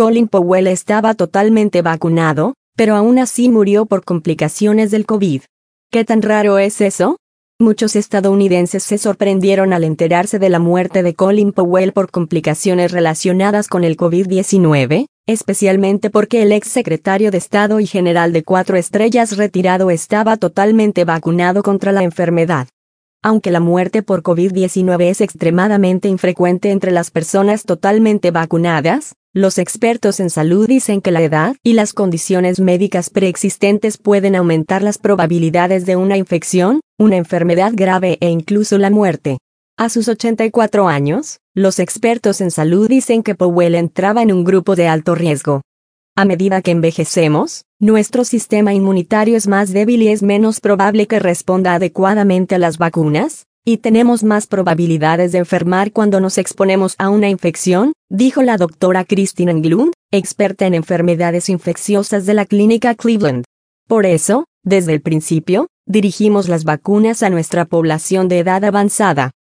Colin Powell estaba totalmente vacunado, pero aún así murió por complicaciones del COVID. ¿Qué tan raro es eso? Muchos estadounidenses se sorprendieron al enterarse de la muerte de Colin Powell por complicaciones relacionadas con el COVID-19, especialmente porque el ex secretario de Estado y general de 4 estrellas retirado estaba totalmente vacunado contra la enfermedad. Aunque la muerte por COVID-19 es extremadamente infrecuente entre las personas totalmente vacunadas, los expertos en salud dicen que la edad y las condiciones médicas preexistentes pueden aumentar las probabilidades de una infección, una enfermedad grave e incluso la muerte. A sus 84 años, los expertos en salud dicen que Powell entraba en un grupo de alto riesgo. A medida que envejecemos, nuestro sistema inmunitario es más débil y es menos probable que responda adecuadamente a las vacunas, y tenemos más probabilidades de enfermar cuando nos exponemos a una infección, dijo la doctora Christine Englund, experta en enfermedades infecciosas de la Clínica Cleveland. Por eso, desde el principio, dirigimos las vacunas a nuestra población de edad avanzada.